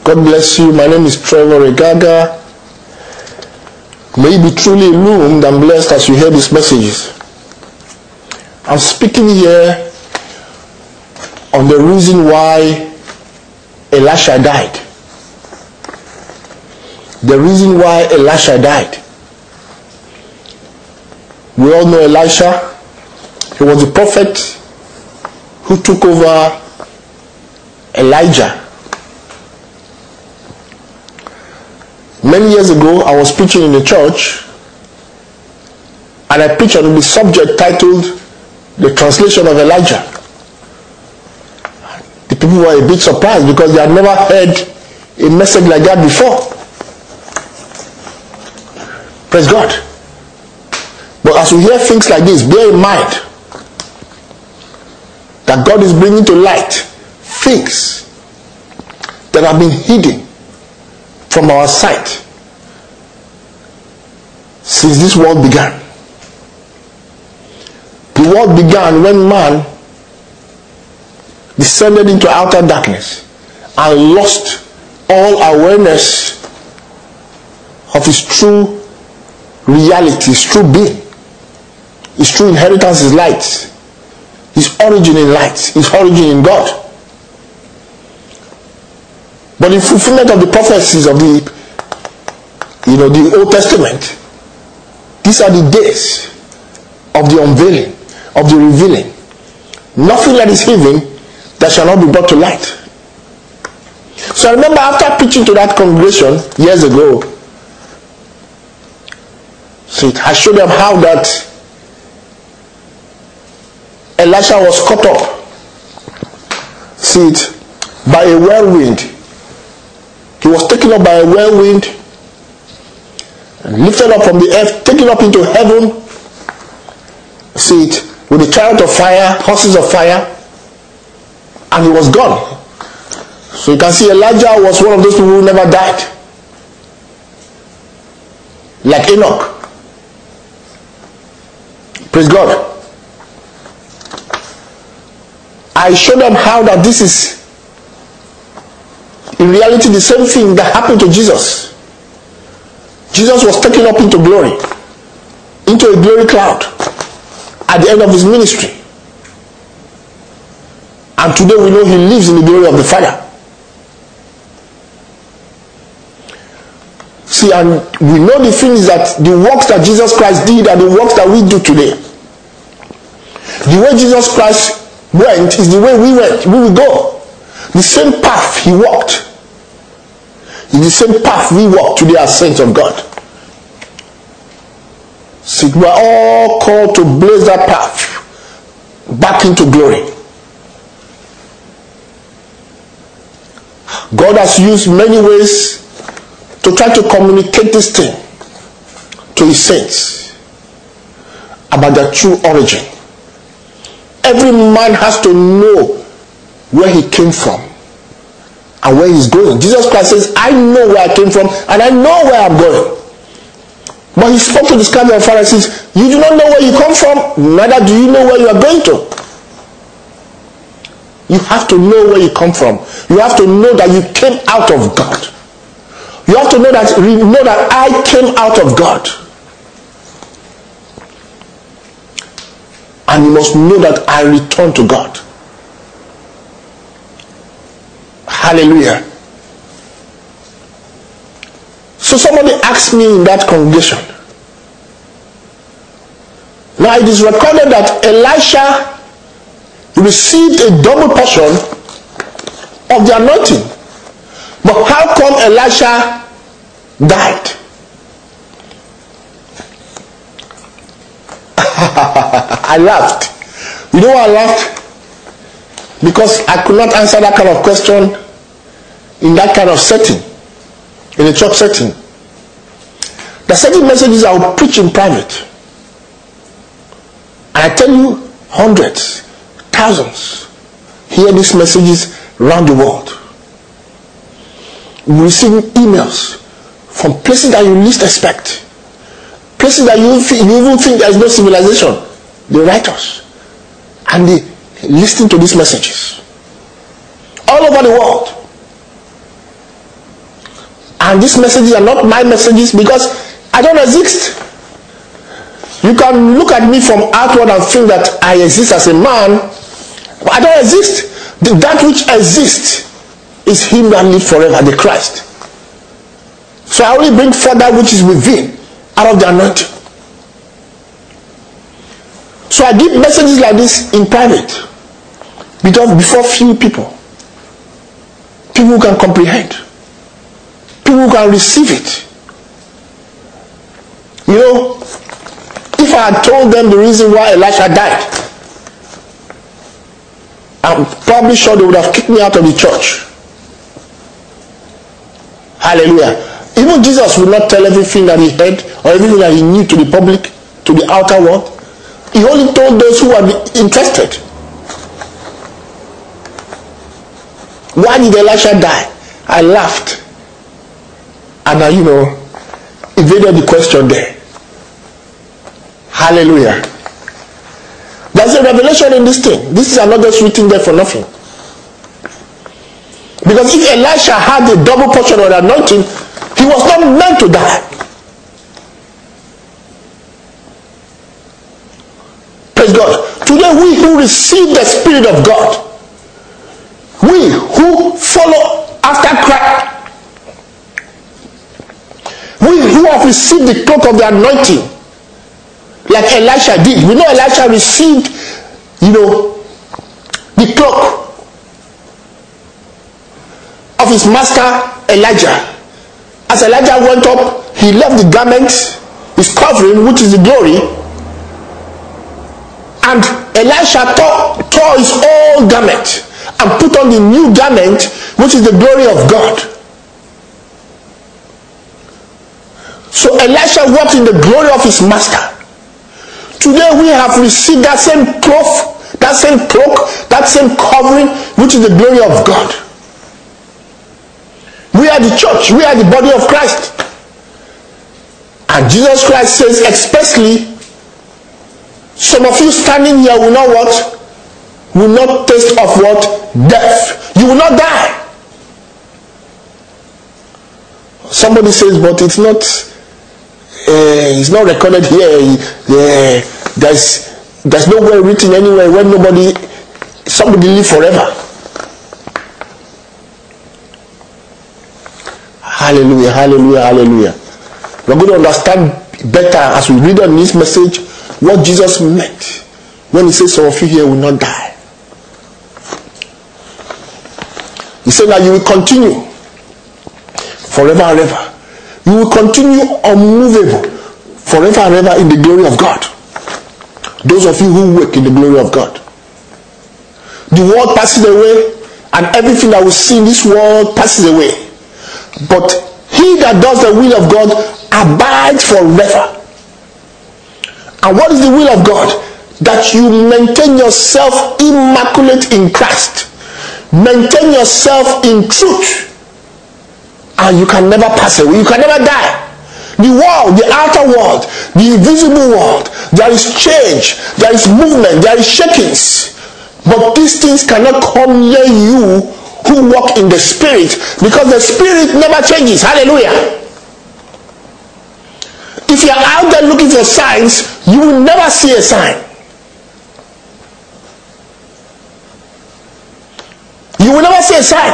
God bless you. My name is Trevor Regaga. May you be truly illumined and blessed as you hear these messages. I'm speaking here on the reason why Elisha died. The reason why Elisha died. We all know Elisha. He was the prophet who took over Elijah. Many years ago, I was preaching in a church, and I preached on the subject titled The Translation of Elijah. The people were a bit surprised because they had never heard a message like that before. Praise God. But as we hear things like this, bear in mind that God is bringing to light things that have been hidden from our sight since this world began. The world began when man descended into outer darkness and lost all awareness of his true reality, his true being, his true inheritance is light, his origin in light, his origin in God. But in fulfillment of the prophecies of the Old Testament, these are the days of the unveiling, of the revealing. Nothing that is hidden that shall not be brought to light. So I remember after preaching to that congregation years ago, I showed them how that Elisha was caught up, by a whirlwind. He was taken up by a whirlwind, and lifted up from the earth, taken up into heaven, with a chariot of fire, horses of fire, and he was gone. So you can see Elijah was one of those people who never died, like Enoch. Praise God. I showed them how that this is in reality the same thing that happened to Jesus. Jesus was taken up into glory, into a glory cloud at the end of his ministry. And today we know he lives in the glory of the Father. And we know the things that the works that Jesus Christ did are the works that we do today. The way Jesus Christ went is the way we went, we will go. The same path he walked is the same path we walk today as saints of God. We are all called to blaze that path back into glory. God has used many ways to try to communicate this thing to his saints about their true origin. Every man has to know where he came from and where he's going. Jesus Christ says, I know where I came from and I know where I'm going. But he spoke to the scribes and Pharisees, you do not know where you come from, neither do you know where you are going to. You have to know where you come from. You have to know that you came out of God. You have to know that I came out of God. And you must know that I return to God. Hallelujah. So somebody asked me in that congregation. Now it is recorded that Elisha received a double portion of the anointing. But how come Elisha died? I laughed. You know why I laughed? Because I could not answer that kind of question in that kind of setting, in a church setting. There are certain messages I will preach in private. And I tell you, hundreds, thousands hear these messages around the world. We receive emails from places that you least expect. Places that you even think there is no civilization. They write us. And they listen to these messages. All over the world. And these messages are not my messages because I don't exist. You can look at me from outward and think that I exist as a man, but I don't exist. That which exists is him that lives forever, the Christ. So I only bring forth that which is within, out of the anointing. So I give messages like this in private, because before few people who can comprehend, people who can receive it. You know, if I had told them the reason why Elisha died, I'm probably sure they would have kicked me out of the church. Hallelujah. Even Jesus would not tell everything that he heard or everything that he knew to the public, to the outer world. He only told those who were interested. Why did Elisha die? I laughed. And I, evaded the question there. Hallelujah. There's a revelation in this thing. This is not just written there for nothing. Because if Elisha had a double portion of the anointing, he was not meant to die. Praise God. Today we who receive the Spirit of God, we who follow after Christ, we who have received the cloak of the anointing, like Elisha did. We know Elisha received, the cloak of his master Elijah. As Elijah went up, he left the garment, his covering, which is the glory, and Elisha tore his old garment and put on the new garment, which is the glory of God. So Elisha walked in the glory of his master. Today we have received that same cloak, that same covering, which is the glory of God. We are the church. We are the body of Christ. And Jesus Christ says expressly, some of you standing here will not what? Will not taste of what? Death. You will not die. Somebody says, but it's not recorded here. There's nowhere written anywhere when somebody live forever. Hallelujah, hallelujah, hallelujah. We're going to understand better as we read on this message what Jesus meant when he says some of you here will not die. He said that you will continue forever and ever. You will continue unmovable forever and ever in the glory of God. Those of you who work in the glory of God. The world passes away, and everything that we see in this world passes away. But he that does the will of God abides forever. And what is the will of God? That you maintain yourself immaculate in Christ. Maintain yourself in truth. And you can never pass away. You can never die. The world, the outer world, the invisible world, there is change, there is movement, there is shakings. But these things cannot come near you who walk in the Spirit, because the Spirit never changes. Hallelujah. If you are out there looking for signs, you will never see a sign. You will never see a sign.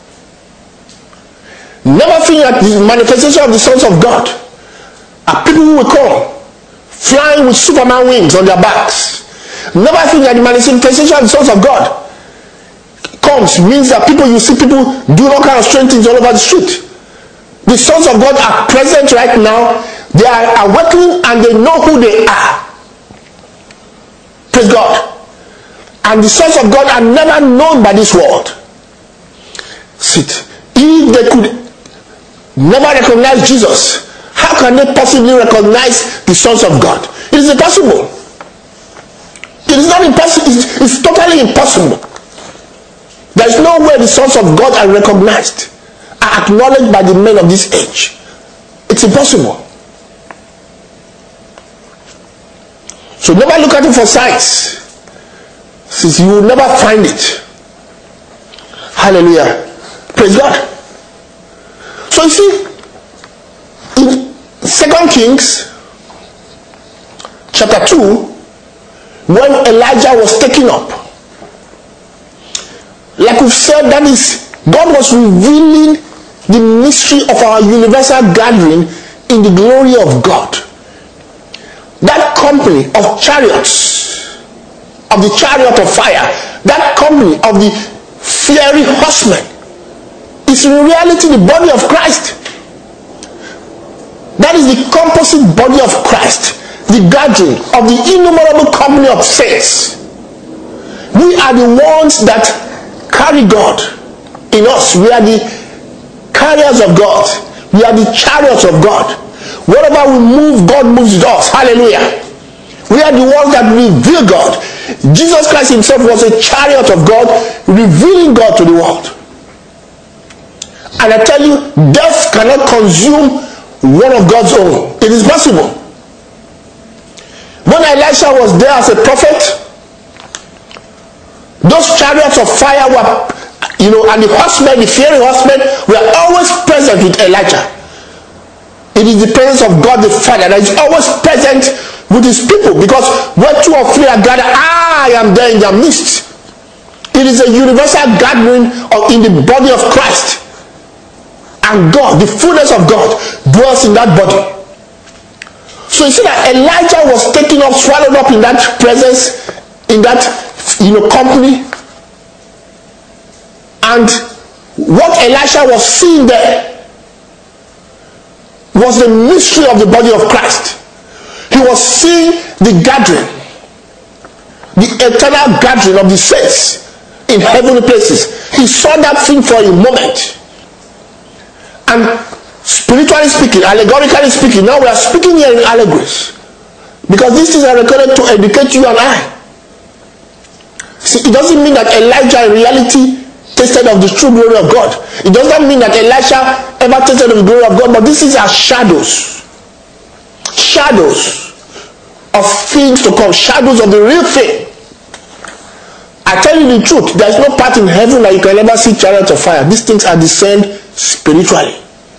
Never think that the manifestation of the sons of God are people who will come flying with Superman wings on their backs. Never think that the manifestation of the sons of God means that you see people do all kinds of strange things all over the street. The sons of God are present right now. They are awakening and they know who they are. Praise God. And the sons of God are never known by this world. Sit. If they could never recognize Jesus, how can they possibly recognize the sons of God? It is impossible. It is not impossible. It's totally impossible. There is no way the sons of God are recognized, are acknowledged by the men of this age. It's impossible. So never look at it for signs, since you will never find it. Hallelujah. Praise God. So you see, In 2 Kings chapter 2, when Elijah was taken up, like we've said, that is, God was revealing the mystery of our universal gathering in the glory of God. That company of chariots, of the chariot of fire, that company of the fiery horsemen, is in reality the body of Christ. That is the composite body of Christ, the gathering of the innumerable company of saints. We are the ones that carry God in us. We are the carriers of God. We are the chariots of God. Wherever we move, God moves with us. Hallelujah. We are the ones that reveal God. Jesus Christ himself was a chariot of God, revealing God to the world. And I tell you, death cannot consume one of God's own. It is possible. When Elisha was there as a prophet, those chariots of fire were, and the horsemen, the fiery horsemen, were always present with Elijah. It is the presence of God the Father that is always present with his people, because where 2 or 3 are gathered, I am there in their midst. It is a universal gathering in the body of Christ. And God, the fullness of God, dwells in that body. So you see that Elijah was taken up, swallowed up in that presence, in that company. And what Elisha was seeing there was the mystery of the body of Christ. He was seeing the gathering, the eternal gathering of the saints in heavenly places. He saw that thing for a moment. And spiritually speaking, allegorically speaking, now we are speaking here in allegories, because these things are recorded to educate you and I. See, it doesn't mean that Elijah in reality tasted of the true glory of God. It doesn't mean that Elisha ever tasted of the glory of God, but these are shadows of things to come, shadows of the real thing. I tell you the truth, there is no part in heaven that you can ever see chariots of fire. These things are discerned spiritually.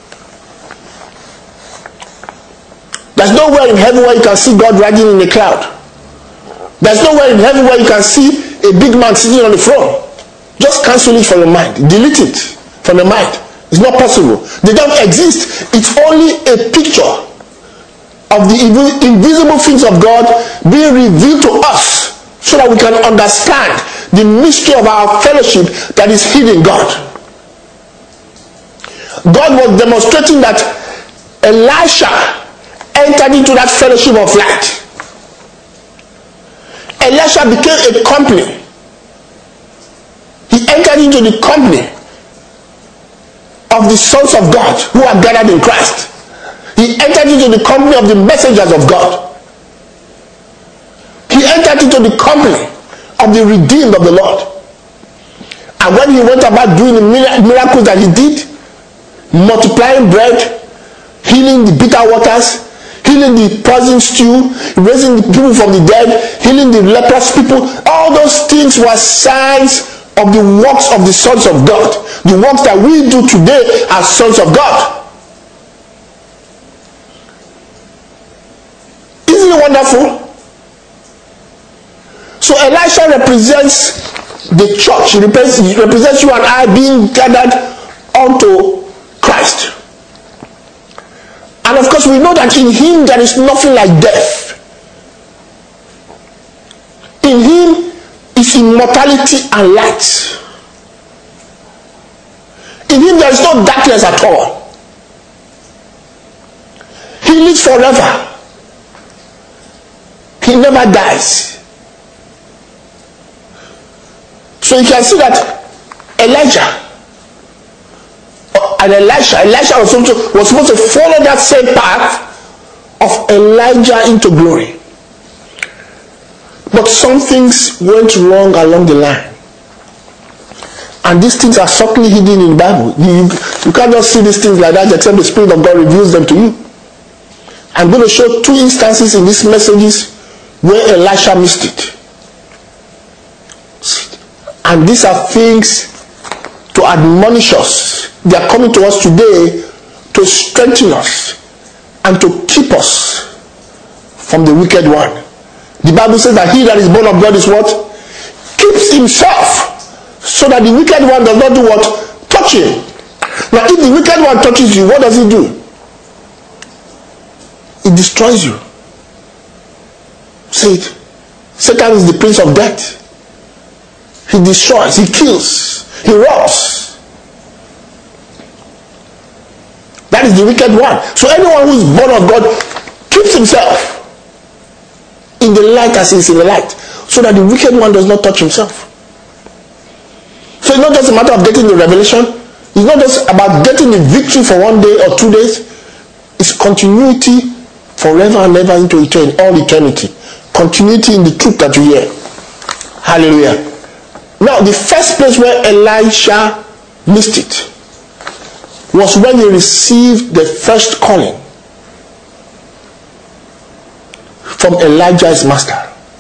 There's nowhere in heaven where you can see God riding in a cloud. There's nowhere in heaven where you can see a big man sitting on the throne. Just cancel it from your mind. Delete it from your mind. It's not possible. They don't exist. It's only a picture of the invisible things of God being revealed to us, so that we can understand the mystery of our fellowship that is hid in God. God was demonstrating that Elisha entered into that fellowship of light. Elisha became a company. He entered into the company of the sons of God who are gathered in Christ. He entered into the company of the messengers of God. He entered into the company of the redeemed of the Lord. And when he went about doing the miracles that he did, multiplying bread, healing the bitter waters, healing the poison stew, raising the people from the dead, healing the leprous people, all those things were signs of the works of the sons of God, the works that we do today as sons of God. Isn't it wonderful? So Elisha represents the church. He represents you and I being gathered unto Christ. And of course we know that in him there is nothing like death. In him is immortality and light. In him there is no darkness at all. He lives forever. He never dies. So you can see that Elisha was supposed to follow that same path of Elijah into glory. But some things went wrong along the line. And these things are subtly hidden in the Bible. You can't just see these things like that except the Spirit of God reveals them to you. I'm going to show 2 instances in these messages where Elisha missed it. And these are things to admonish us. They are coming to us today to strengthen us and to keep us from the wicked one. The Bible says that he that is born of God is what? Keeps himself, so that the wicked one does not do what? Touch him. Now if the wicked one touches you, what does he do? It destroys you. Say it. Satan is the prince of death. He destroys, he kills, he robs. That is the wicked one. So anyone who is born of God keeps himself in the light as he is in the light, so that the wicked one does not touch himself. So it's not just a matter of getting the revelation. It's not just about getting the victory for 1 day or 2 days. It's continuity forever and ever into eternity, all eternity. Continuity in the truth that you hear. Hallelujah. Now, the first place where Elisha missed it was when he received the first calling from Elijah's master.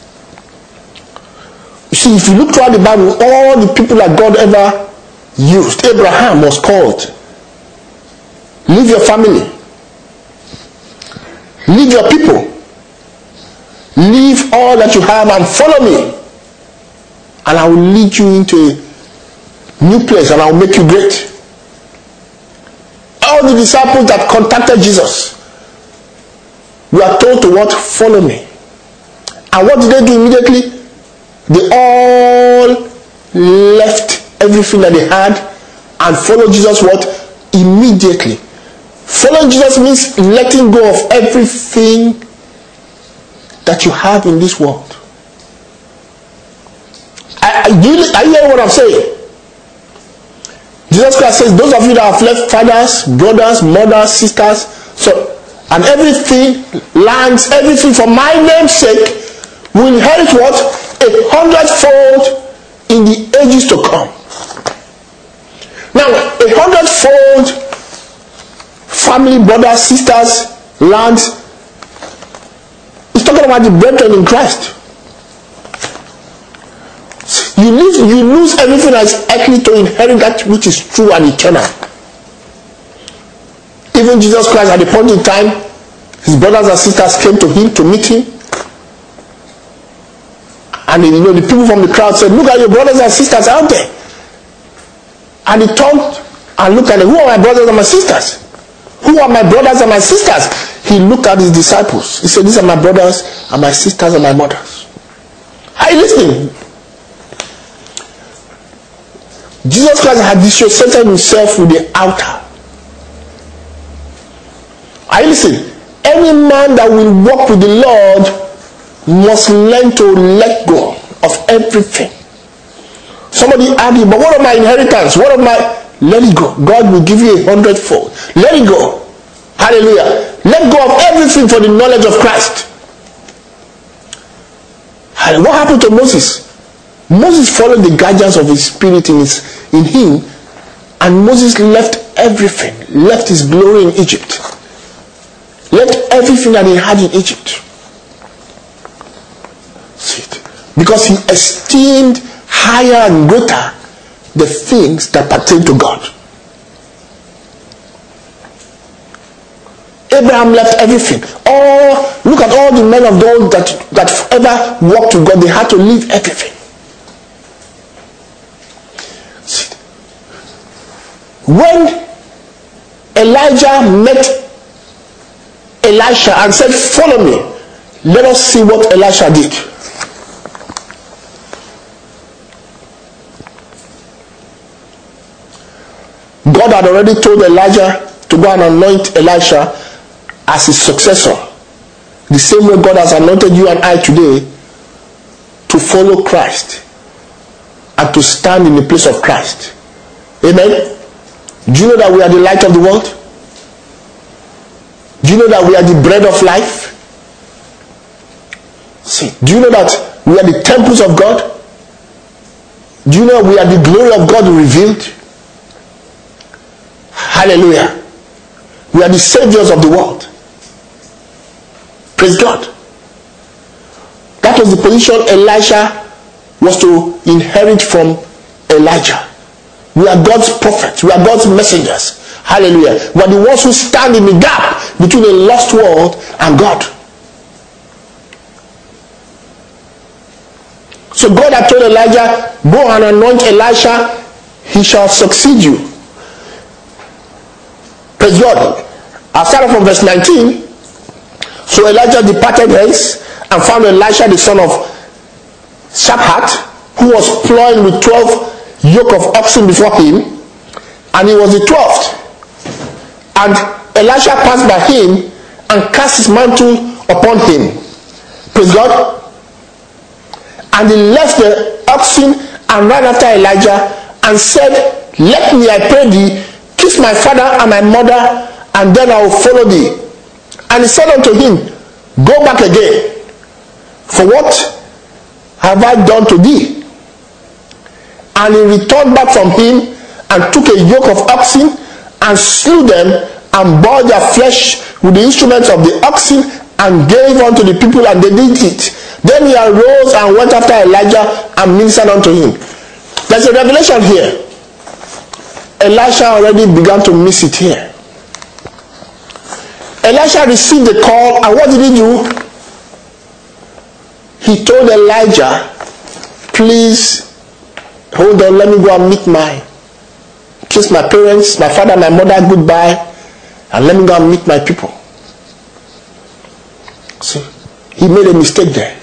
You see, if you look throughout the Bible, all the people that God ever used, Abraham was called. Leave your family. Leave your people. Leave all that you have and follow me. And I will lead you into a new place and I will make you great. All the disciples that contacted Jesus were told to what? Follow me. And what did they do immediately? They all left everything that they had and followed Jesus what? Immediately. Following Jesus means letting go of everything that you have in this world. Are you hearing what I'm saying? Jesus Christ says, those of you that have left fathers, brothers, mothers, sisters, so, and everything, lands, everything for my name's sake, will inherit what? 100-fold in the ages to come. Now, 100-fold family, brothers, sisters, lands, it's talking about the brethren in Christ. You lose everything that's earthly to inherit that which is true and eternal. Even Jesus Christ, at the point in time, his brothers and sisters came to him to meet him. And the people from the crowd said, look at your brothers and sisters out there. And he turned and looked at them. Who are my brothers and my sisters? Who are my brothers and my sisters? He looked at his disciples. He said, these are my brothers and my sisters and my mothers. Are you listening? Jesus Christ had dissociated himself with the outer. Are you listening? Any man that will walk with the Lord must learn to let go of everything. Somebody argue, but what of my inheritance? What of my... Let it go. God will give you 100-fold. Let it go. Hallelujah. Let go of everything for the knowledge of Christ. What happened to Moses? Moses followed the guidance of his spirit in him, and Moses left everything, left his glory in Egypt, left everything that he had in Egypt. See it? Because he esteemed higher and greater the things that pertain to God. Abraham left everything. Look at all the men of God that ever walked with God. They had to leave everything. When Elijah met Elisha and said, follow me, let us see what Elisha did. God had already told Elijah to go and anoint Elisha as his successor. The same way God has anointed you and I today to follow Christ and to stand in the place of Christ. Amen? Do you know that we are the light of the world? Do you know that we are the bread of life? See, do you know that we are the temples of God? Do you know we are the glory of God revealed? Hallelujah. We are the saviors of the world. Praise God. That was the position Elisha was to inherit from Elijah. We are God's prophets. We are God's messengers. Hallelujah. We're the ones who stand in the gap between a lost world and God. So God had told Elijah, go and anoint Elisha, he shall succeed you. Praise God. I'll start from verse 19. So Elijah departed hence and found Elisha the son of Shaphat, who was plowing with 12 yoke of oxen before him, and he was the 12th. And Elisha passed by him and cast his mantle upon him. Praise God. And he left the oxen and ran after Elijah and said, let me, I pray thee, kiss my father and my mother, and then I will follow thee. And he said unto him, go back again, for what have I done to thee? And he returned back from him and took a yoke of oxen and slew them and boiled their flesh with the instruments of the oxen and gave unto the people, and they did it. Then he arose and went after Elijah and ministered unto him. There's a revelation here. Elisha already began to miss it here. Elisha received the call, and what did he do? He told Elijah, please hold on, let me go and kiss my parents, my father, my mother goodbye, and let me go and meet my people. See, he made a mistake there.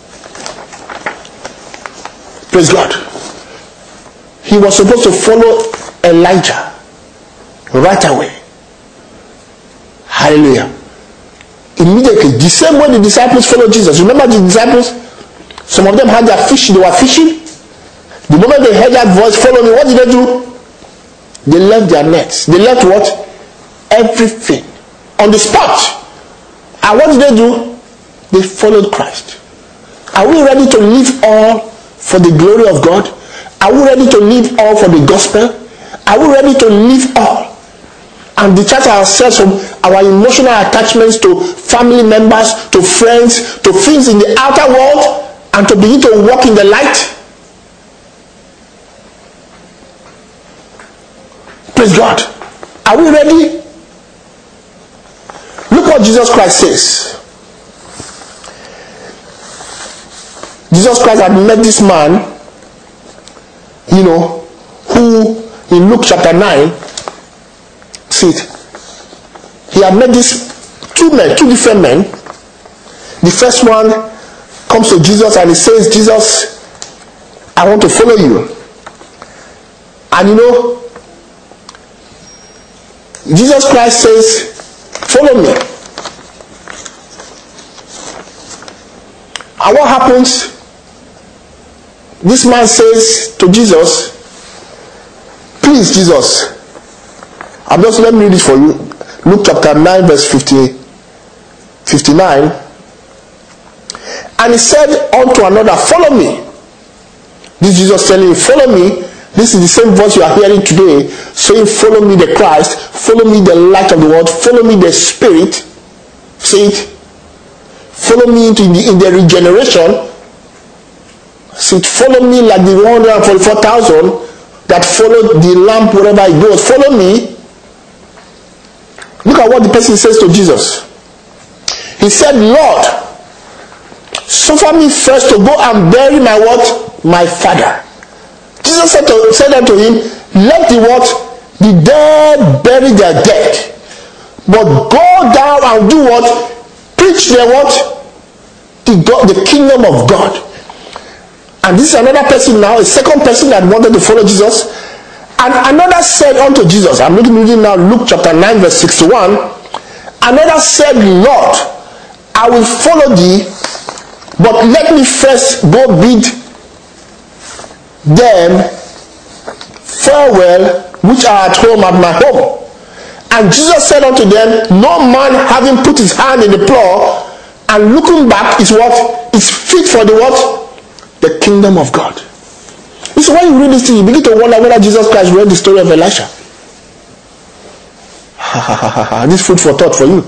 Praise God. He was supposed to follow Elijah right away. Hallelujah. Immediately, the same way the disciples followed Jesus. Remember the disciples? Some of them had their fish, they were fishing. The moment they heard that voice, follow me, what did they do? They left their nets. They left what? Everything. On the spot. And what did they do? They followed Christ. Are we ready to leave all for the glory of God? Are we ready to leave all for the gospel? Are we ready to leave all and detach ourselves from our emotional attachments to family members, to friends, to things in the outer world, and to begin to walk in the light? Praise God. Are we ready? Look what Jesus Christ says. Jesus Christ had met this man, who in Luke chapter 9, see it, he had met these two different men. The first one comes to Jesus and he says, Jesus, I want to follow you. And Jesus Christ says, follow me. And what happens? This man says to Jesus, please Jesus, let me read it for you. Luke chapter 9 verse 59. And he said unto another, follow me. This Jesus telling you, follow me. This is the same voice you are hearing today, saying, follow me the Christ, follow me the light of the world, follow me the Spirit. See it? Follow me in the regeneration. See it? Follow me like the 144,000 that followed the lamp wherever it goes. Follow me. Look at what the person says to Jesus. He said, Lord, suffer me first to go and bury my what? My father. Jesus said unto him, let the dead bury their dead. But go down and do what? Preach the kingdom of God. And this is another person now, a second person that wanted to follow Jesus. And another said unto Jesus, I'm reading now Luke chapter 9 verse 61. Another said, Lord, I will follow thee, but let me first go bid them farewell which are at home at my home. And Jesus said unto them, no man having put his hand in the plow and looking back is what? Is fit for the what? The kingdom of God. So when you read this thing, you begin to wonder whether Jesus Christ read the story of Elisha. This food for thought for you.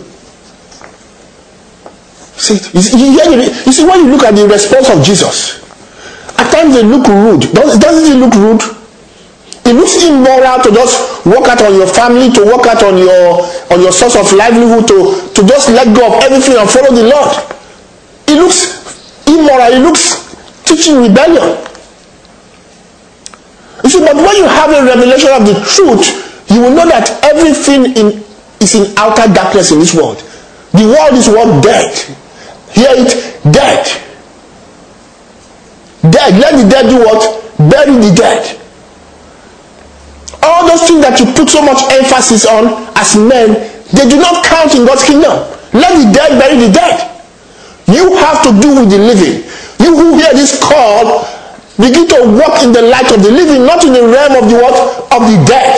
See, you see when you look at the response of Jesus, at times they look rude. Doesn't it look rude? It looks immoral to just work out on your family, to work out on your source of livelihood, to just let go of everything and follow the Lord. It looks immoral. It looks teaching rebellion. You see, but when you have a revelation of the truth, you will know that everything is in outer darkness in this world. The world is what? Dead. Hear it? Dead. Dead. Let the dead do what? Bury the dead. All those things that you put so much emphasis on as men, they do not count in God's kingdom. Let the dead bury the dead. You have to do with the living. You who hear this call, begin to walk in the light of the living, not in the realm of the what? Of the dead.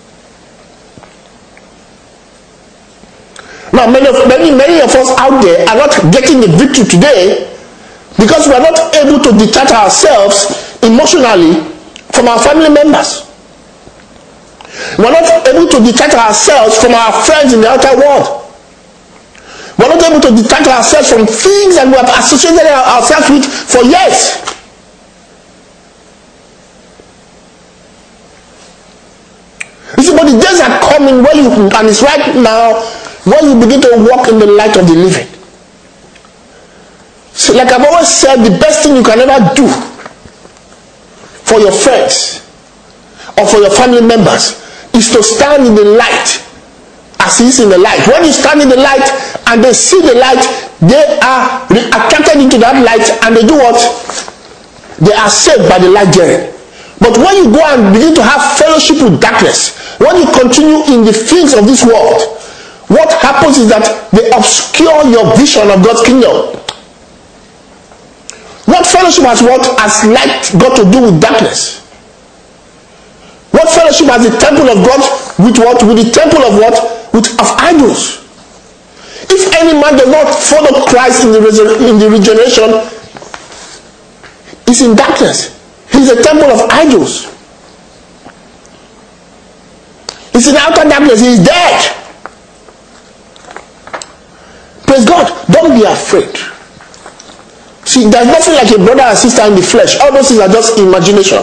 Now, many of us out there are not getting the victory today because we are not able to detach ourselves emotionally from our family members. We are not able to detach ourselves from our friends in the outer world. We are not able to detach ourselves from things that we have associated ourselves with for years. You see, but the days are coming when you, and it's right now, when you begin to walk in the light of the living. So like I've always said, the best thing you can ever do for your friends or for your family members is to stand in the light as he is in the light. When you stand in the light and they see the light, they are attracted into that light and they do what? They are saved by the light there. But when you go and begin to have fellowship with darkness, when you continue in the things of this world, what happens is that they obscure your vision of God's kingdom. What fellowship has what? Has light got to do with darkness? What fellowship has the temple of God with what? With the temple of what? Of idols. If any man does not follow Christ in the regeneration, he's in darkness. He's a temple of idols. He's in outer darkness. He's dead. Praise God. Don't be afraid. See, there's nothing like a brother and sister in the flesh. All those things are just imagination.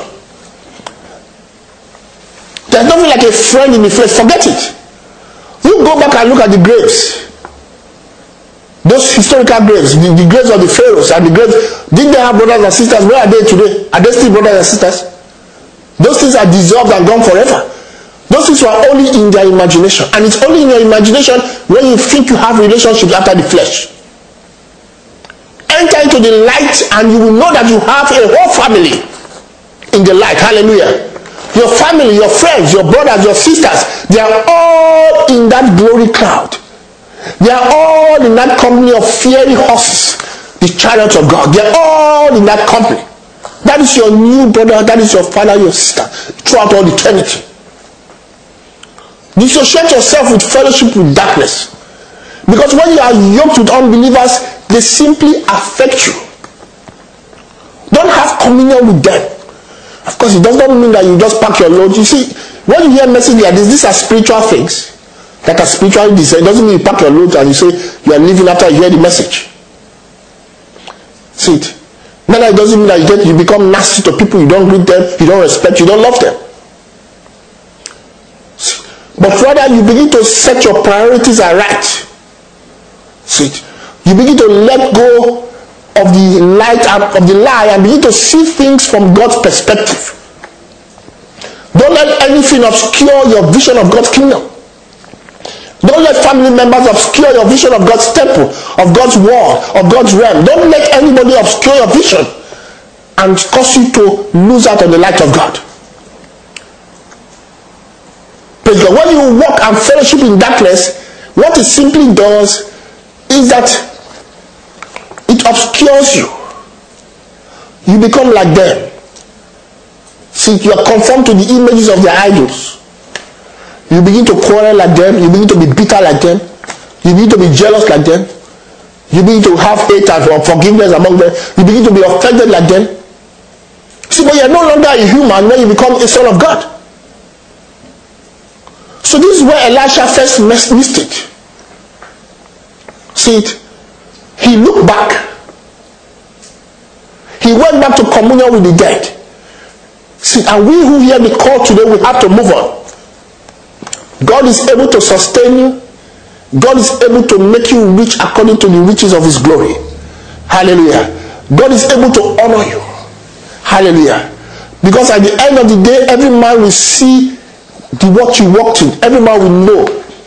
There's nothing like a friend in the flesh. Forget it. You go back and look at the graves. Those historical graves, the graves of the pharaohs and the graves. Did they have brothers and sisters? Where are they today? Are they still brothers and sisters? Those things are dissolved and gone forever. Those things were only in their imagination. And it's only in your imagination when you think you have relationships after the flesh. Enter into the light and you will know that you have a whole family in the light. Hallelujah. Your family, your friends, your brothers, your sisters, they are all in that glory cloud. They are all in that company of fiery horses, the chariots of God. They are all in that company. That is your new brother, that is your father, your sister, throughout all eternity. Dissociate yourself with fellowship with darkness. Because when you are yoked with unbelievers, they simply affect you. Don't have communion with them. Of course, it does not mean that you just pack your load. You see, when you hear messages like this, these are spiritual things that are spiritually designed. It doesn't mean you pack your load and you say you are living after you hear the message. See it. Then it doesn't mean that you become nasty to people. You don't greet them, you don't respect, you don't love them. But rather, you begin to set your priorities aright. See it. You begin to let go of the light and of the lie and begin to see things from God's perspective. Don't let anything obscure your vision of God's kingdom. Don't let family members obscure your vision of God's temple, of God's word, of God's realm. Don't let anybody obscure your vision and cause you to lose out on the light of God. Praise God. When you walk and fellowship in darkness, what it simply does is that it obscures you. You become like them. See, you are conformed to the images of their idols. You begin to quarrel like them. You begin to be bitter like them. You begin to be jealous like them. You begin to have hate and unforgiveness among them. You begin to be offended like them. See, but you are no longer a human when you become a son of God. So this is where Elisha first missed it. See it? He looked back. He went back to communion with the dead. See, and we who hear the call today, we have to move on. God is able to sustain you. God is able to make you rich according to the riches of his glory. Hallelujah. God is able to honor you. Hallelujah. Because at the end of the day, every man will see the what you walked in. Every man will know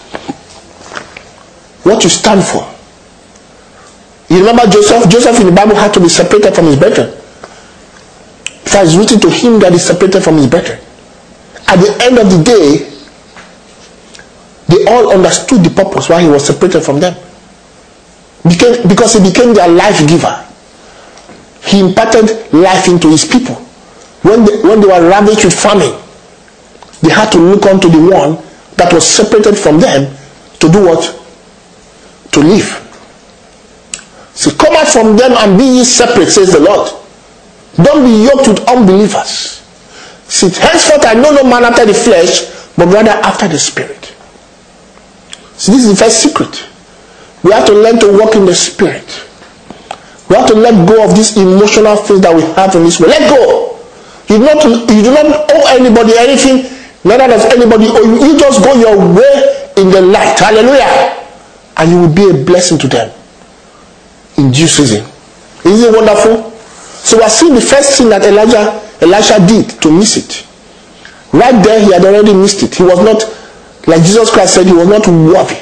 what you stand for. You remember Joseph? Joseph in the Bible had to be separated from his brethren. For it's written to him that is separated from his brethren. At the end of the day, they all understood the purpose why he was separated from them. Because he became their life giver. He imparted life into his people. When they were ravaged with famine, they had to look unto the one that was separated from them to do what? To live. See, come out from them and be ye separate, says the Lord. Don't be yoked with unbelievers. See, henceforth I know no man after the flesh, but rather after the spirit. See, this is the first secret. We have to learn to walk in the spirit. We have to let go of these emotional things that we have in this world. Let go. You do not owe anybody anything, neither does anybody owe you. You just go your way in the light. Hallelujah. And you will be a blessing to them in due season. Isn't it wonderful? So we are seeing the first thing that Elisha did to miss it. Right there, he had already missed it. He was not, like Jesus Christ said, he was not worthy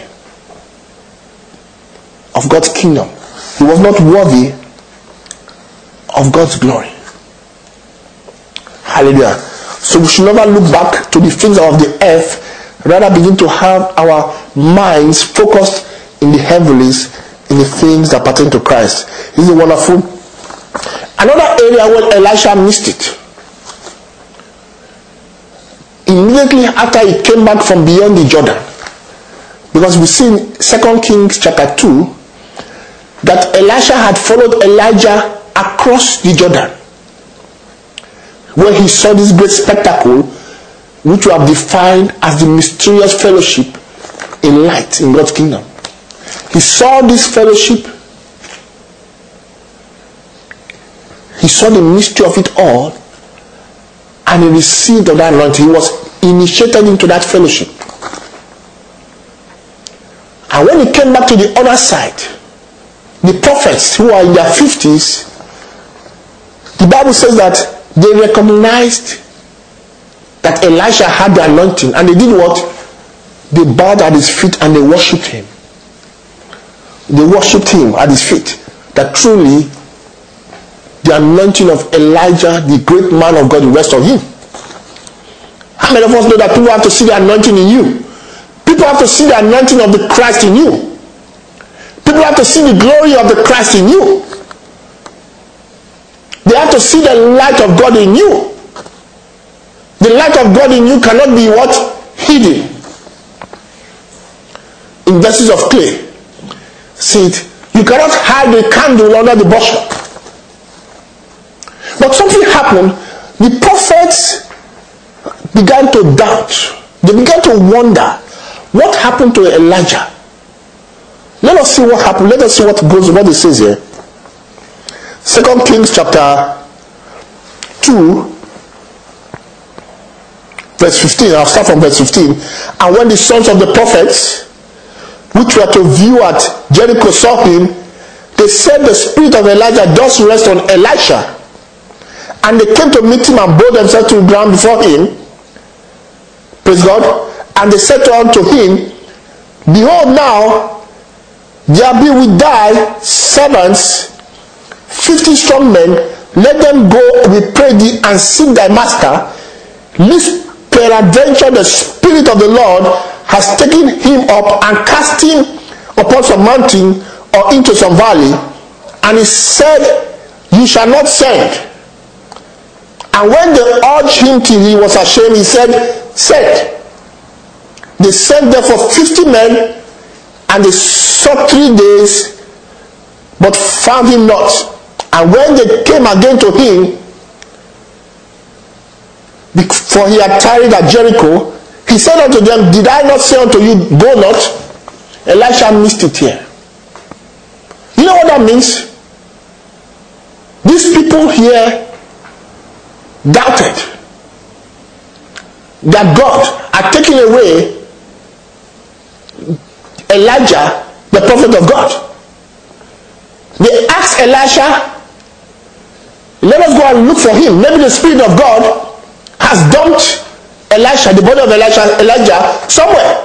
of God's kingdom. He was not worthy of God's glory. Hallelujah. So we should never look back to the things of the earth, rather begin to have our minds focused in the heavenlies, in the things that pertain to Christ. Isn't it wonderful? Another area where Elisha missed it. Immediately after he came back from beyond the Jordan. Because we see in 2 Kings chapter 2 that Elisha had followed Elijah across the Jordan, where he saw this great spectacle which we have defined as the mysterious fellowship in light in God's kingdom. He saw this fellowship. He saw the mystery of it all, and he received of that anointing. He was initiated into that fellowship. And when he came back to the other side, the prophets who are in their 50s, the Bible says that they recognized that Elisha had the anointing, and they did what? They bowed at his feet and they worshipped him. They worshipped him at his feet. That truly the anointing of Elijah, the great man of God, rests on him. How many of us know that people have to see the anointing in you? People have to see the anointing of the Christ in you. People have to see the glory of the Christ in you. They have to see the light of God in you. The light of God in you cannot be what? Hidden in vessels of clay. See it? You cannot hide the candle under the bushel. But something happened. The prophets began to doubt. They began to wonder what happened to Elijah. Let us see what happened. Let us see what it says here. 2 Kings chapter 2 verse 15. I'll start from verse 15. And when the sons of the prophets which were to view at Jericho saw him, they said, the spirit of Elijah does rest on Elisha. And they came to meet him and bowed themselves to the ground before him. Praise God. And they said unto him, behold, now there be with thy servants 50 strong men. Let them go, we pray thee, and seek thy master, lest peradventure the spirit of the Lord has taken him up and cast him upon some mountain or into some valley. And he said, you shall not send. And when they urged him till he was ashamed, he said, send. They sent therefore 50 men, and they sought 3 days, but found him not. And when they came again to him, for he had tarried at Jericho, he said unto them, did I not say unto you, go not? Elisha missed it here. You know what that means? These people here doubted. that God had taken away Elijah, the prophet of God. They asked Elisha, let us go and look for him. Maybe the Spirit of God has dumped Elisha, the body of Elijah somewhere.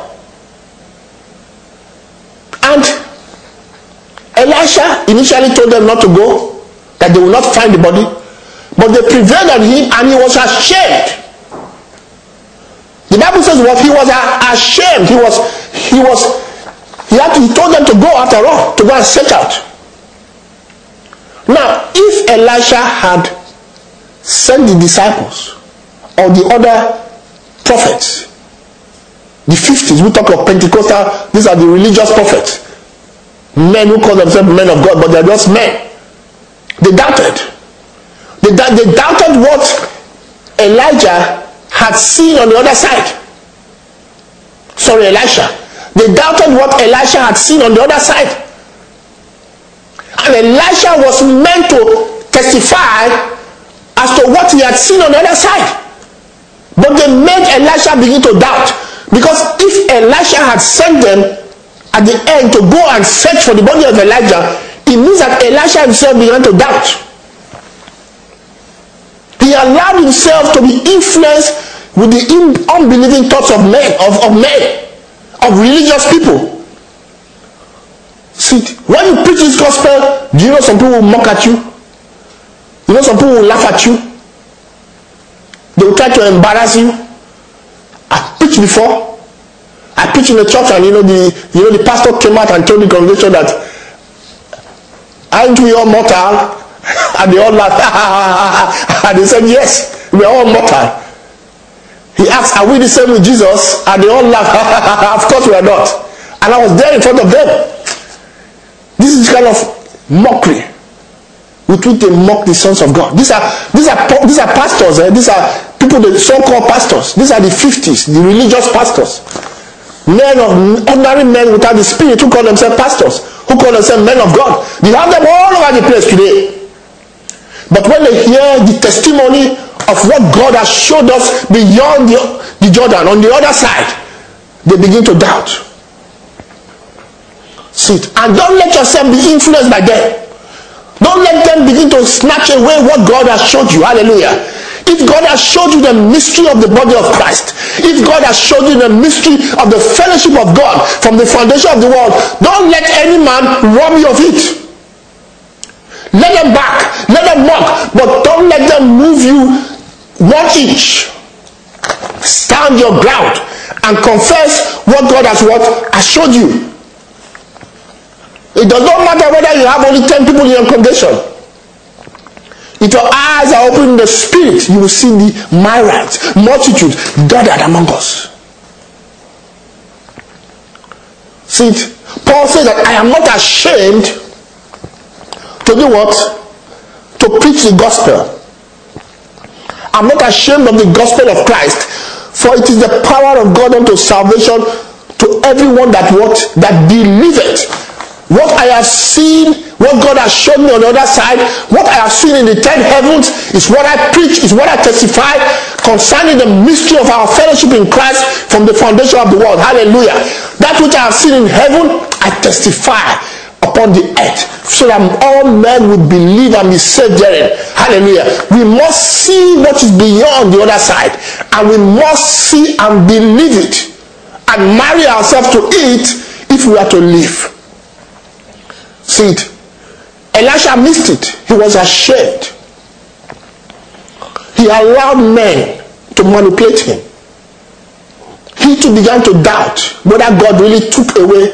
And Elisha initially told them not to go, that they will not find the body. But they prevailed on him and he was ashamed. The Bible says what? He was ashamed. He told them to go after all, to go and search out. Now, if Elisha had sent the disciples or the other prophets, the 50s, we talk of Pentecostal, these are the religious prophets, men who call themselves men of God, but they're just men. They doubted. They doubted what Elijah had seen on the other side. Sorry, Elisha. They doubted what Elisha had seen on the other side. And Elisha was meant to testify as to what he had seen on the other side. But they made Elisha begin to doubt. Because if Elisha had sent them at the end to go and search for the body of Elijah, it means that Elisha himself began to doubt. He allowed himself to be influenced with the unbelieving thoughts of men, of religious people. See, when you preach this gospel, do you know some people will mock at you? You know some people will laugh at you. They will try to embarrass you. I preached before. I preached in the church, and the pastor came out and told the congregation that, aren't we all mortal? And they all laughed. And they said, yes, we are all mortal. He asked, are we the same with Jesus? And they all laughed. Of course we are not. And I was there in front of them. This is kind of mockery with which they mock the sons of God. These are pastors. These are people, the so-called pastors. These are the 50s, the religious pastors. Ordinary men without the Spirit who call themselves pastors, who call themselves men of God. You have them all over the place today. But when they hear the testimony of what God has showed us beyond the Jordan, on the other side, they begin to doubt. See it. And don't let yourself be influenced by them. Don't let them begin to snatch away what God has showed you. Hallelujah. If God has showed you the mystery of the body of Christ, if God has showed you the mystery of the fellowship of God from the foundation of the world, don't let any man rob you of it. Let them back, let them mock, but don't let them move you 1 inch. Stand your ground and confess what God has showed you. It does not matter whether you have only 10 people in your congregation. If your eyes are open in the Spirit, you will see the myriads, multitude gathered among us. See it? Paul says that I am not ashamed to do what? To preach the gospel. I'm not ashamed of the gospel of Christ, for it is the power of God unto salvation to everyone that believeth. What I have seen, what God has shown me on the other side, what I have seen in the 10 heavens is what I preach, is what I testify concerning the mystery of our fellowship in Christ from the foundation of the world. Hallelujah. That which I have seen in heaven, I testify upon the earth, so that all men would believe and be saved therein. Hallelujah. We must see what is beyond the other side, and we must see and believe it, and marry ourselves to it if we are to live. See it. Elisha missed it. He was ashamed. He allowed men to manipulate him. He too began to doubt whether God really took away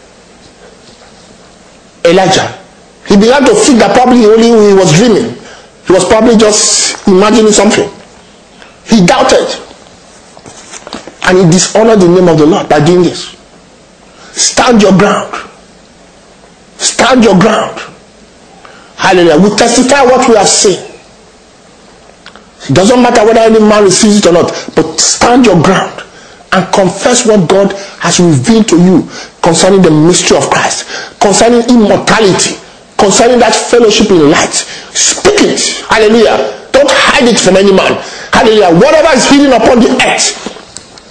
Elijah. He began to think that probably he was dreaming. He was probably just imagining something. He doubted. And he dishonored the name of the Lord by doing this. Stand your ground. Stand your ground. Hallelujah. We testify what we have seen. It doesn't matter whether any man receives it or not, but stand your ground and confess what God has revealed to you concerning the mystery of Christ, concerning immortality, concerning that fellowship in light. Speak it. Hallelujah. Don't hide it from any man. Hallelujah. Whatever is hidden upon the earth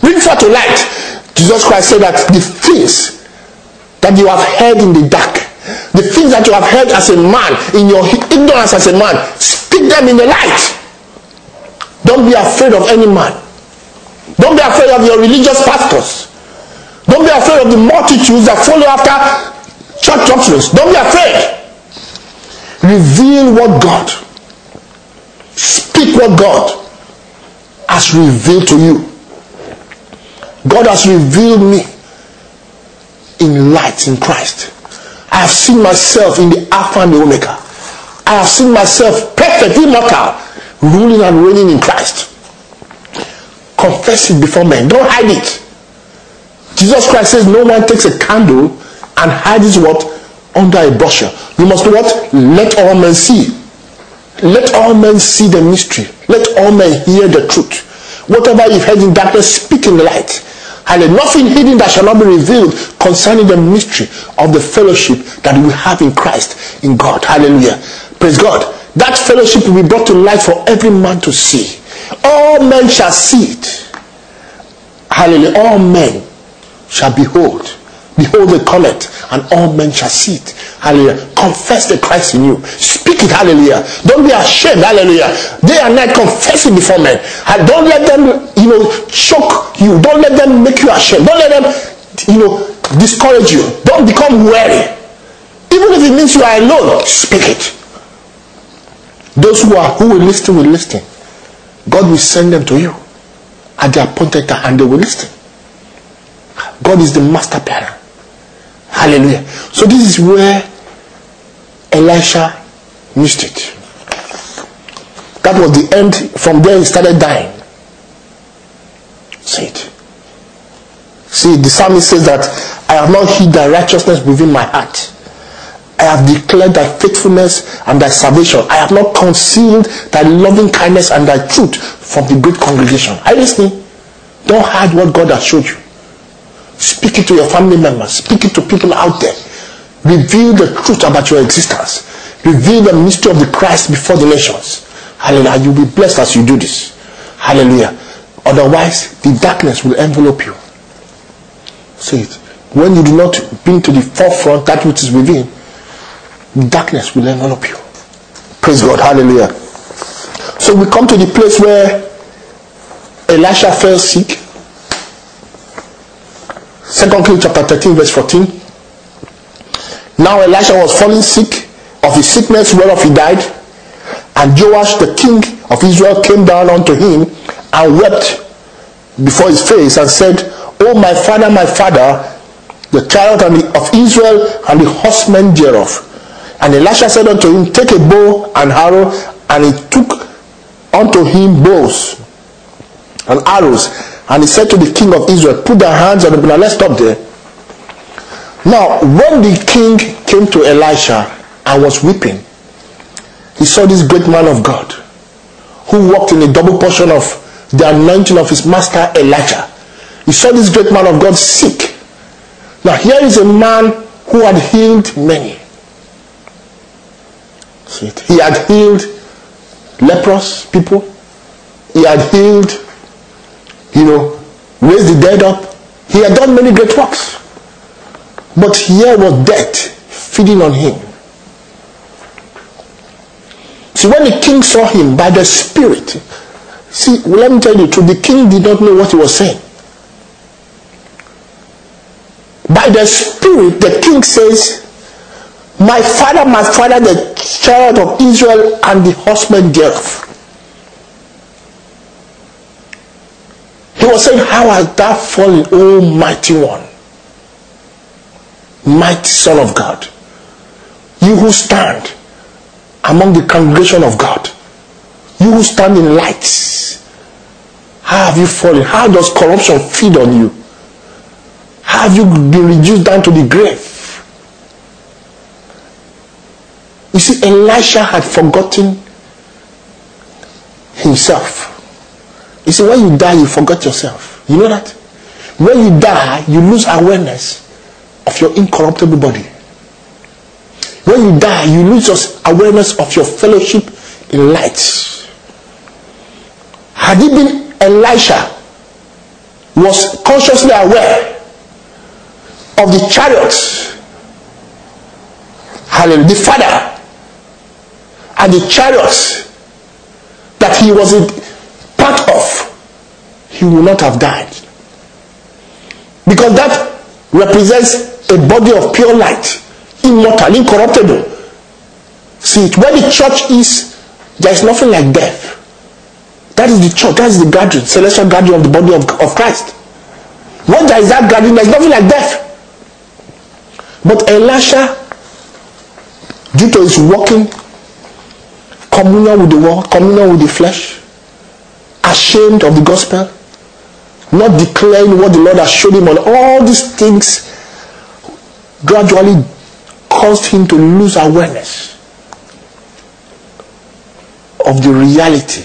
Bring forth to light. Jesus Christ said that the things that you have heard in the dark, the things that you have heard as a man, in your ignorance as a man, speak them in the light. Don't be afraid of any man. Don't be afraid of your religious pastors. Don't be afraid of the multitudes that follow after church doctrines. Don't be afraid. Reveal what God, speak what God has revealed to you. God has revealed me in light in Christ. I have seen myself in the Alpha and the Omega. I have seen myself perfect, immortal, ruling and reigning in Christ. Confess it before men. Don't hide it. Jesus Christ says no one takes a candle and hides what? Under a bushel. You must what? Let all men see. Let all men see the mystery. Let all men hear the truth. Whatever you've heard in darkness, speak in the light. And nothing hidden that shall not be revealed concerning the mystery of the fellowship that we have in Christ, in God. Hallelujah. Praise God. That fellowship will be brought to light for every man to see. All men shall see it. Hallelujah. All men shall behold. Behold the cometh, and all men shall see it. Hallelujah. Confess the Christ in you. Speak it. Hallelujah. Don't be ashamed. Hallelujah. Day and night confess it before men. And don't let them, choke you. Don't let them make you ashamed. Don't let them, discourage you. Don't become weary. Even if it means you are alone, speak it. Those who will listen will listen. God will send them to you at the appointed time, and they will listen. God is the master planner. Hallelujah. So this is where Elisha missed it. That was the end. From there he started dying. See it. See, the psalmist says that I have not hid thy righteousness within my heart. I have declared thy faithfulness and thy salvation. I have not concealed thy loving kindness and thy truth from the great congregation. Are you listening? Don't hide what God has showed you. Speak it to your family members. Speak it to people out there. Reveal the truth about your existence. Reveal the mystery of the Christ before the nations. Hallelujah. You'll be blessed as you do this. Hallelujah. Otherwise, the darkness will envelope you. See it. When you do not bring to the forefront that which is within, darkness will envelope you. Praise God. Hallelujah. So we come to the place where Elisha fell sick. 2 Kings chapter 13 verse 14. Now Elisha was falling sick of his sickness whereof he died. And Joash the king of Israel came down unto him and wept before his face and said, O my father, the chariot of Israel and the horsemen thereof. And Elisha said unto him, take a bow and arrow. And he took unto him bows and arrows. And he said to the king of Israel, put thy hands on the bow. Let's stop there. Now, when the king came to Elisha and was weeping, he saw this great man of God who walked in a double portion of the anointing of his master Elijah. He saw this great man of God sick. Now, here is a man who had healed many. See it. He had healed leprous people. He had healed, raised the dead up. He had done many great works. But here was death feeding on him. See, when the king saw him by the Spirit, see, let me tell you the truth, the king did not know what he was saying. By the Spirit, the king says, my father, the chariot of Israel and the horsemen thereof. He was saying, how hast thou fallen, O mighty one, mighty Son of God, you who stand among the congregation of God, you who stand in lights. How have you fallen? How does corruption feed on you? How have you been reduced down to the grave? You see, Elisha had forgotten himself. You see, when you die, you forget yourself. You know that? When you die, you lose awareness of your incorruptible body. When you die, you lose your awareness of your fellowship in light. Had it been Elisha was consciously aware of the chariots, hallelujah, the father and the chariots that he was a part of, he would not have died. Because that represents a body of pure light, immortal, incorruptible. See, where the church is, there is nothing like death. That is the church, that is the gathering, celestial gathering of the body of Christ. When there is that gathering, there is nothing like death. But Elisha, due to his walking, communion with the world, communion with the flesh, ashamed of the gospel, not declaring what the Lord has showed him, on all these things gradually caused him to lose awareness of the reality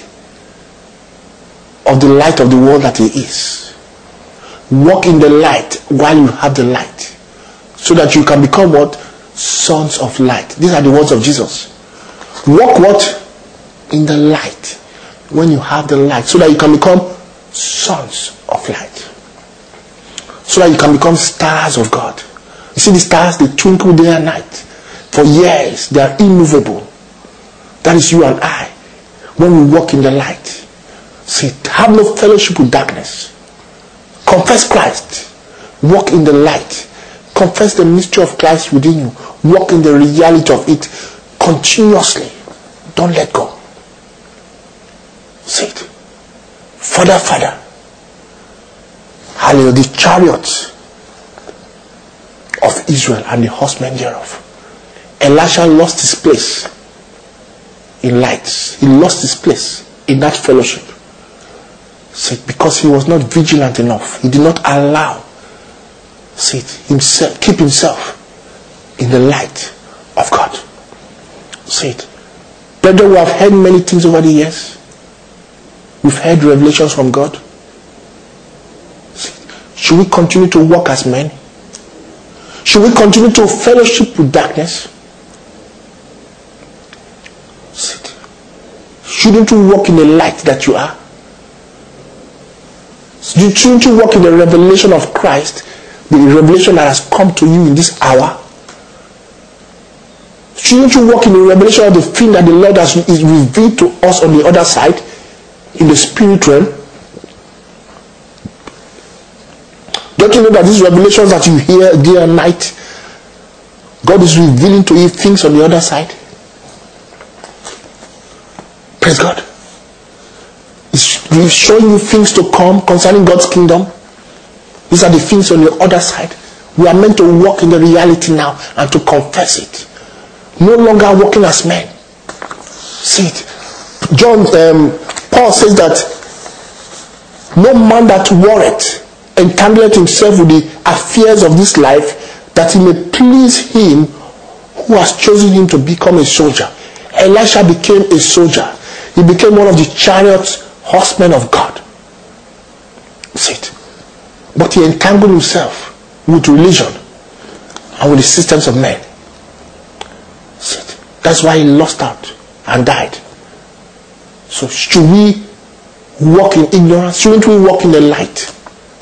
of the light of the world that he is. Walk in the light while you have the light, so that you can become what? Sons of light. These are the words of Jesus. Walk what? In the light when you have the light, so that you can become sons of light, so that you can become stars of God. You see the stars, they twinkle day and night. For years, they are immovable. That is you and I. When we walk in the light, see, have no fellowship with darkness. Confess Christ. Walk in the light. Confess the mystery of Christ within you. Walk in the reality of it continuously. Don't let go. See it. Father, Father. Hallelujah. The chariots of Israel and the horsemen thereof. Elisha lost his place in lights. He lost his place in that fellowship. See, because he was not vigilant enough. He did not allow, see, himself, keep himself in the light of God. See it. Brethren, we have heard many things over the years. We've heard revelations from God. See, should we continue to walk as men? Should we continue to fellowship with darkness? See it. Shouldn't you walk in the light that you are? Shouldn't you walk in the revelation of Christ, the revelation that has come to you in this hour? Shouldn't you walk in the revelation of the thing that the Lord has is revealed to us on the other side, in the spirit realm? Don't you know that these revelations that you hear day and night, God is revealing to you things on the other side? Praise God. He's showing you things to come concerning God's kingdom. These are the things on the other side. We are meant to walk in the reality now and to confess it. No longer walking as men. See it. Paul says that no man that warreth entangleth himself with the affairs of this life, that he may please him who has chosen him to become a soldier. Elisha became a soldier. He became one of the chariots, horsemen of God. See it. But he entangled himself with religion and with the systems of men. See it. That's why he lost out and died. So should we walk in ignorance? Shouldn't we walk in the light?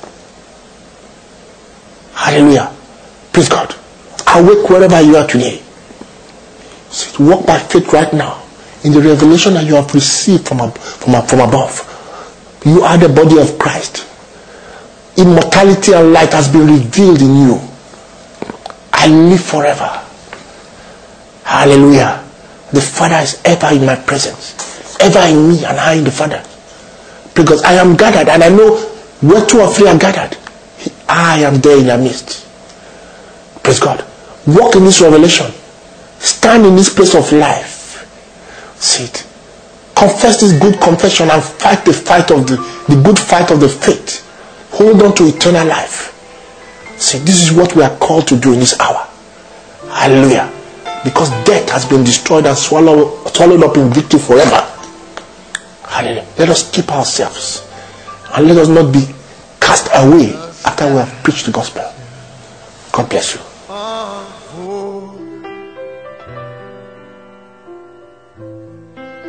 Hallelujah. Praise God. Awake wherever you are today. See it. Walk by faith right now in the revelation that you have received from above. You are the body of Christ. Immortality and light has been revealed in you. I live forever. Hallelujah. The Father is ever in my presence, ever in me, and I in the Father. Because I am gathered, and I know where two or three are gathered, I am there in their midst. Praise God. Walk in this revelation. Stand in this place of life. See it. Confess this good confession and fight the fight of the good fight of the faith. Hold on to eternal life. See, this is what we are called to do in this hour. Hallelujah. Because death has been destroyed and swallowed up in victory forever. Hallelujah. Let us keep ourselves. And let us not be cast away after we have preached the gospel. God bless you.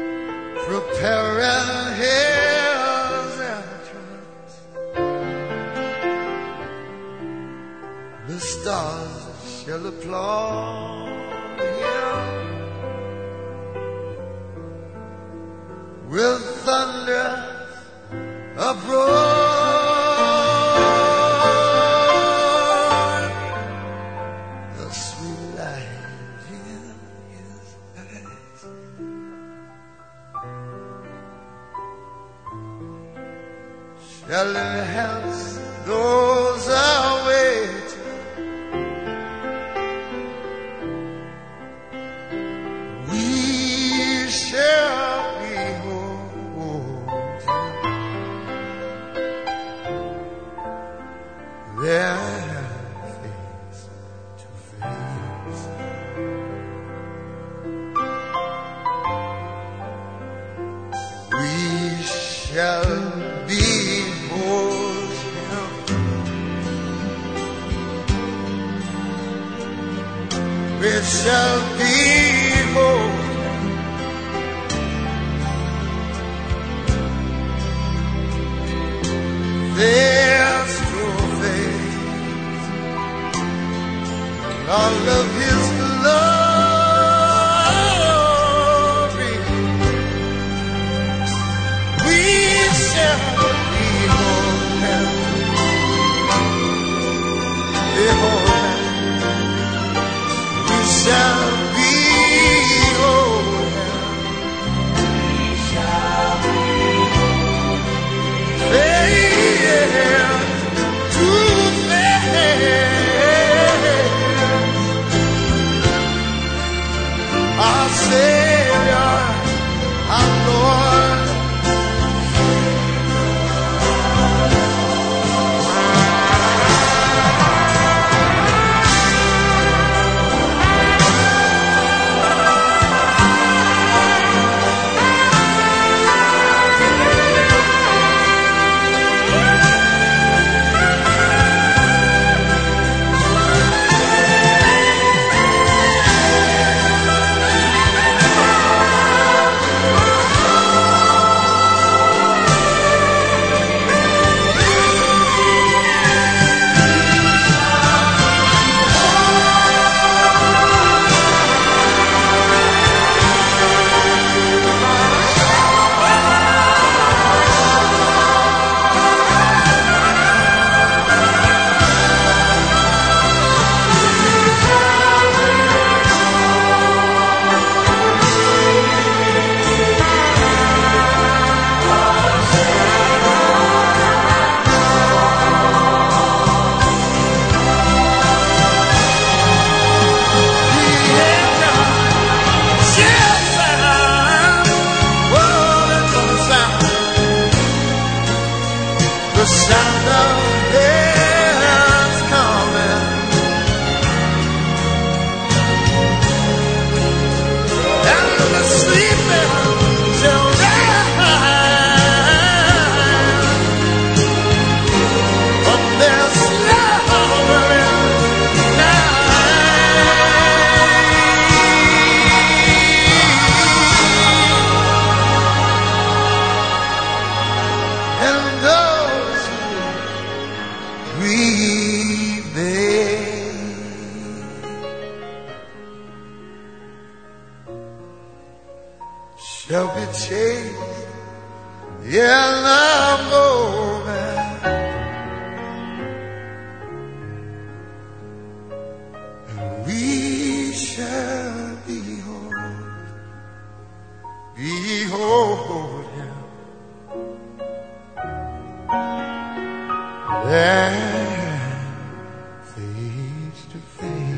Prepare hills and The stars shall applaud him with thunder uproar. The sweet light in his eyes shall enhance those awaiting. We shall behold their face to face. We shall behold him. We shall behold face to face. All of his glory we shall behold him. Behold him. We shall behold him. We shall behold face to face. Our Savior, our Lord. The sound of his coming, and the sleeping shall rise from their slumbering night, and those remain shall be changed in a moment, and we shall behold him. There face to face.